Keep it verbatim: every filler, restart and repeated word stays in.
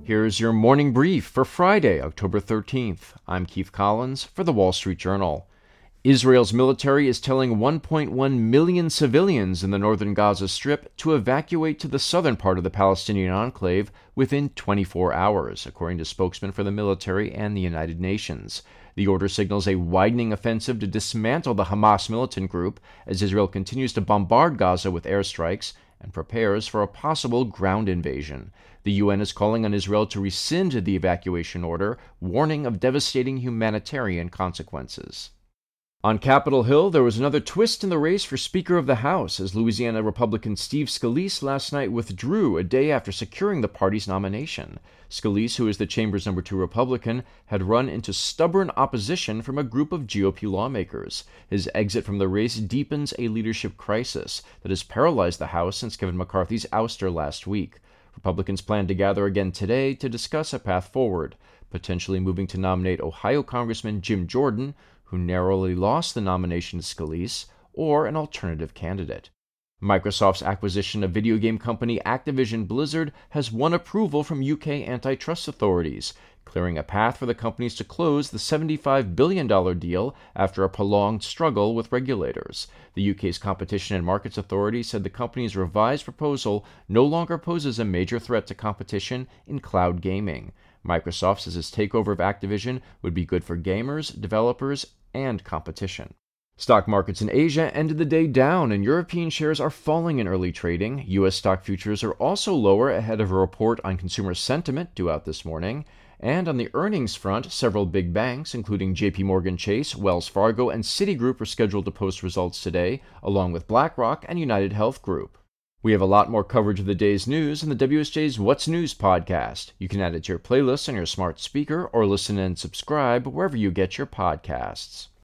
Here's your morning brief for Friday, October thirteenth. I'm Keith Collins for The Wall Street Journal. Israel's military is telling one point one million civilians in the northern Gaza Strip to evacuate to the southern part of the Palestinian enclave within twenty-four hours, according to spokesmen for the military and the United Nations. The order signals a widening offensive to dismantle the Hamas militant group as Israel continues to bombard Gaza with airstrikes and prepares for a possible ground invasion. The U N is calling on Israel to rescind the evacuation order, warning of devastating humanitarian consequences. On Capitol Hill, there was another twist in the race for Speaker of the House, as Louisiana Republican Steve Scalise last night withdrew a day after securing the party's nomination. Scalise, who is the chamber's number two Republican, had run into stubborn opposition from a group of G O P lawmakers. His exit from the race deepens a leadership crisis that has paralyzed the House since Kevin McCarthy's ouster last week. Republicans plan to gather again today to discuss a path forward, potentially moving to nominate Ohio Congressman Jim Jordan, who narrowly lost the nomination to Scalise, or an alternative candidate. Microsoft's acquisition of video game company Activision Blizzard has won approval from U K antitrust authorities, clearing a path for the companies to close the seventy-five billion dollars deal after a prolonged struggle with regulators. The U K's Competition and Markets Authority said the company's revised proposal no longer poses a major threat to competition in cloud gaming. Microsoft says its takeover of Activision would be good for gamers, developers, and competition. Stock markets in Asia ended the day down, and European shares are falling in early trading. U S stock futures are also lower ahead of a report on consumer sentiment due out this morning. And on the earnings front, several big banks, including J P Morgan Chase, Wells Fargo, and Citigroup, are scheduled to post results today, along with BlackRock and United Health Group. We have a lot more coverage of the day's news in the W S J's What's News podcast. You can add it to your playlist on your smart speaker or listen and subscribe wherever you get your podcasts.